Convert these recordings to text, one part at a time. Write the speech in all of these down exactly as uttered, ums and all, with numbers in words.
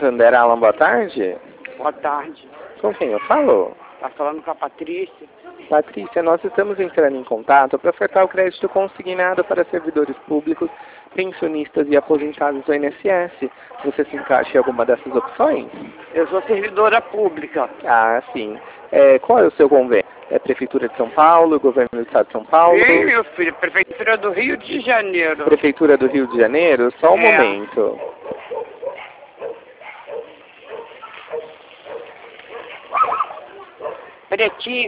Santander, Alan, boa tarde. Boa tarde. Com quem eu falo? Tá falando com a Patrícia. Patrícia, nós estamos entrando em contato para ofertar o crédito consignado para servidores públicos, pensionistas e aposentados do I N S S. Você se encaixa em alguma dessas opções? Eu sou servidora pública. Ah, sim. É, qual é o seu convênio? É Prefeitura de São Paulo, Governo do Estado de São Paulo? Sim, meu filho, Prefeitura do Rio de Janeiro. Prefeitura do Rio de Janeiro? Só um É. momento. Pretinha.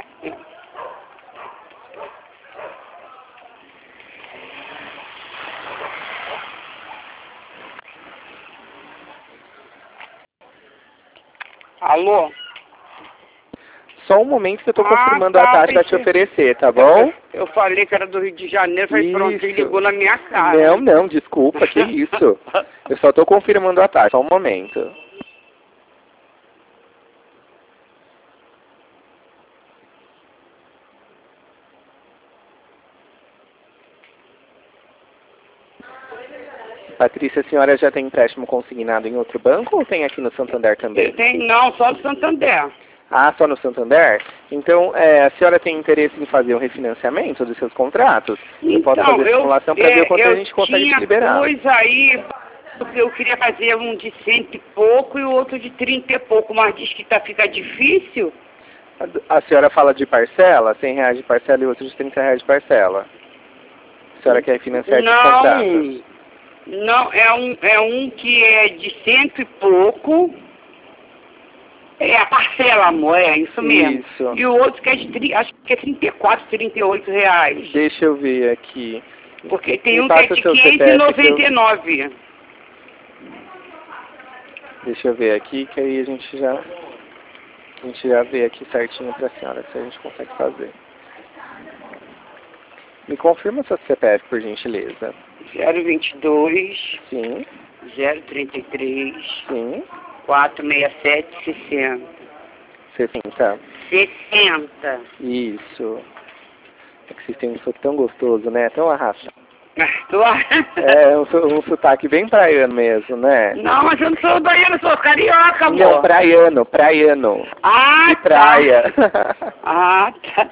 Alô? Só um momento que eu estou Ah, confirmando tá, a taxa para te pensei- oferecer, tá bom? Eu, eu falei que era do Rio de Janeiro, falei, pronto, ele Isso. ligou na minha cara. Não, não, desculpa, que isso. Eu só estou confirmando a taxa, só um momento. Patrícia, a senhora já tem empréstimo consignado em outro banco ou tem aqui no Santander também? Tem, não, só do Santander. Ah, só no Santander? Então, é, a senhora tem interesse em fazer um refinanciamento dos seus contratos? Eu posso Então, fazer a eu, simulação para ver o quanto é, a eu gente consegue tinha te liberar. dois aí, porque eu queria fazer um de cento e pouco e o outro de trinta e pouco, mas diz que tá, fica difícil. A, a senhora fala de parcela, cem reais de parcela e outro de trinta reais de parcela. A senhora quer financiar esses contratos? Não, não, é um, é um que é de cento e pouco. É a parcela, amor, é isso mesmo. Isso. E o outro que é de, tri- acho que é trinta e quatro, trinta e oito reais. Deixa eu ver aqui. Porque tem Me um que é passa de seu quinhentos e noventa e nove. Deixa eu ver aqui, que aí a gente já, a gente já vê aqui certinho para a senhora se a gente consegue fazer. Me confirma seu C P F, por gentileza. zero vinte e dois, Sim, zero trinta e três, sim. quatrocentos e sessenta e sete, sessenta. sessenta. sessenta. Isso. É que vocês têm um sotaque tão gostoso, né? Tão arrastado. Tô... É, um, so- um sotaque bem praiano mesmo, né? Não, mas eu não sou baiano, eu sou carioca, amor. Não, praiano, praiano. Ah, De praia. tá. Ah, tá.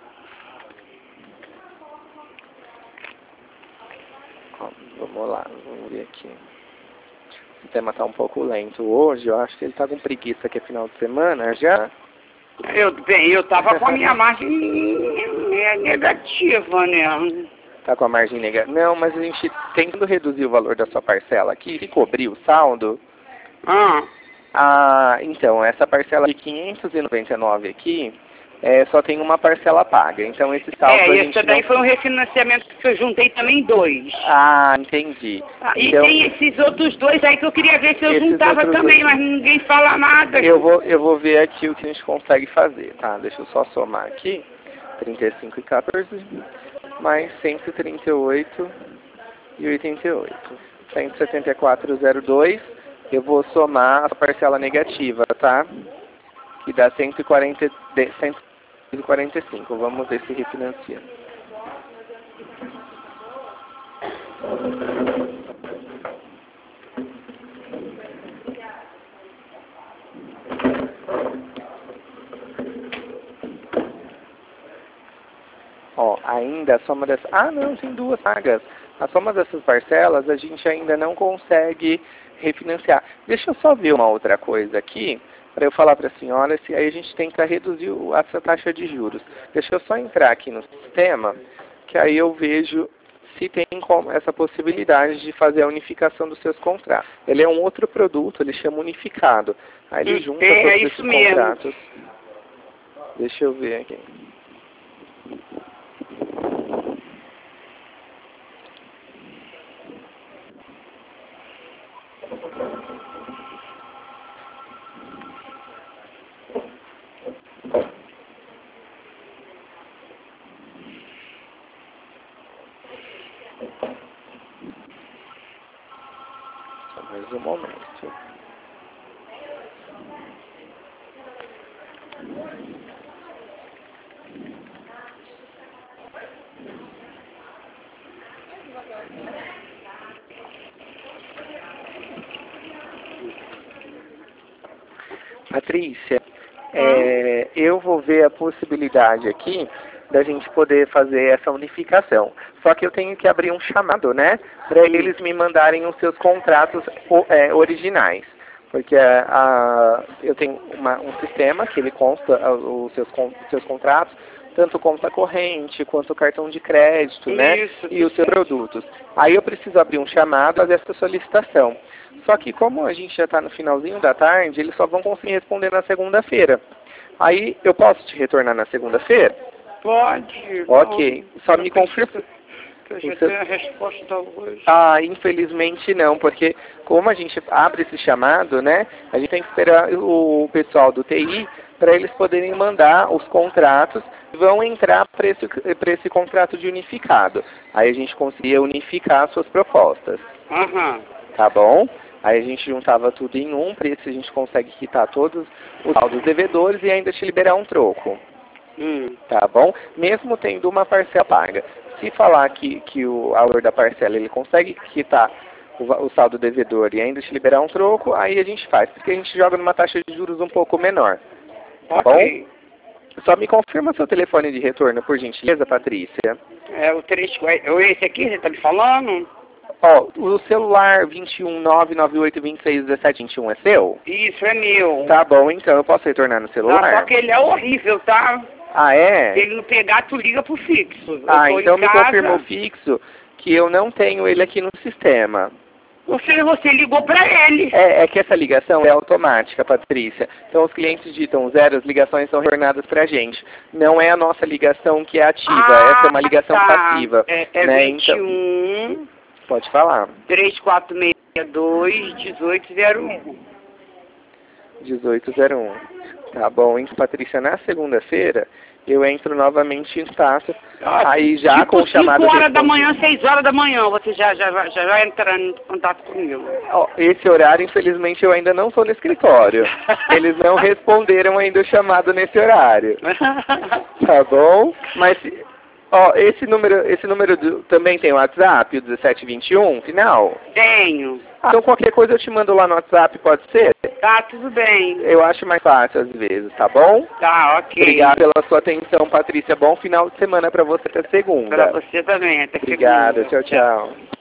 Ó, vamos lá, vamos ver aqui. O sistema tá um pouco lento hoje, eu acho que ele tá com preguiça que é final de semana já. Eu, bem, eu tava com a minha margem é, negativa, né? Tá com a margem negativa. Não, mas a gente tentando reduzir o valor da sua parcela aqui, se cobrir o saldo. Ah, Ah, então, essa parcela de quinhentos e noventa e nove aqui, é, só tem uma parcela paga. Então, esse saldo é, a esse gente daí não... foi um refinanciamento que eu juntei também dois. Ah, entendi. Ah, e Então, tem esses outros dois aí que eu queria ver se eu Esses juntava outros também, dois. mas ninguém fala nada. eu vou, eu vou ver aqui o que a gente consegue fazer, tá? Deixa eu só somar aqui. trinta e cinco e quatorze, mais cento e trinta e oito e oitenta e oito. cento e setenta e quatro vírgula zero dois. Eu vou somar a parcela negativa, tá? Que dá cento e quarenta, de- cento e quarenta e cinco. Vamos ver se refinancia. Ó, ainda a soma dessas... Ah, não, tem duas pagas. A soma dessas parcelas a gente ainda não consegue refinanciar. Deixa eu só ver uma outra coisa aqui, para eu falar para a senhora, se aí a gente tenta reduzir o- essa taxa de juros. Deixa eu só entrar aqui no sistema, que aí eu vejo se tem como essa possibilidade de fazer a unificação dos seus contratos. Ele é um outro produto, ele chama unificado. Aí ele Hum, junta é, todos é esses isso mesmo. contratos. Deixa eu ver aqui. Só mais um momento. Patrícia, é, eu vou ver a possibilidade aqui da gente poder fazer essa unificação. Só que eu tenho que abrir um chamado, né? Para eles me mandarem os seus contratos é, originais. Porque a, a, eu tenho uma, um sistema que ele consta a, os seus, os seus contratos, tanto conta corrente quanto cartão de crédito, né? Isso, e os seus produtos. Aí eu preciso abrir um chamado para fazer essa solicitação. Só que como a gente já está no finalzinho da tarde, eles só vão conseguir responder na segunda-feira. Aí eu posso te retornar na segunda-feira? Pode. Ok. Não, Só não me confirma. Eu já tenho a resposta hoje. Ah, infelizmente não, porque como a gente abre esse chamado, né, a gente tem que esperar o pessoal do T I para eles poderem mandar os contratos e vão entrar para esse, para esse contrato de unificado. Aí a gente conseguia unificar as suas propostas. Aham. Tá bom? Aí a gente juntava tudo em um, para isso a gente consegue quitar todos os saldos devedores e ainda te liberar um troco. Hum. Tá bom? Mesmo tendo uma parcela paga. Se falar que, que o valor da parcela ele consegue quitar o, o saldo devedor e ainda te liberar um troco, aí a gente faz, porque a gente joga numa taxa de juros um pouco menor. Tá Ok. bom? Só me confirma seu telefone de retorno, por gentileza, Patrícia. É o três, esse aqui você tá me falando? Ó, o celular dois um nove nove oito dois seis um sete dois um é seu? Isso, é meu. Tá bom, então eu posso retornar no celular? Ah, só que ele é horrível, tá? Ah, é? Se ele não pegar, tu liga pro fixo. Eu Ah, tô então em me casa. confirma o fixo que eu não tenho ele aqui no sistema. Você, você ligou pra ele. É, é que essa ligação é automática, Patrícia. Então os clientes digitam zero, as ligações são retornadas pra gente. Não é a nossa ligação que é ativa, Ah, essa é uma ligação tá. passiva. É, é né? vinte e um, Então, pode falar. três quatro seis dois, dezoito zero um. dezoito zero um. Tá bom, então, Patrícia, na segunda-feira eu entro novamente em taça, Ah, aí já tipo com o chamado cinco horas da respondido. manhã, seis horas da manhã, você já, já, vai- já vai entrar em contato comigo. Ó, esse horário, infelizmente, eu ainda não estou no escritório. Eles não responderam ainda o chamado nesse horário. Tá bom? Mas, ó, esse número, esse número do, também tem o WhatsApp, o dezessete vinte e um, final? Tenho. Ah, então qualquer coisa eu te mando lá no WhatsApp, pode ser? Tá, tudo bem. Eu acho mais fácil às vezes, tá bom? Tá, ok. Obrigado pela sua atenção, Patrícia. Bom final de semana para você até segunda. Pra você também, até Obrigado, segunda. tchau, tchau.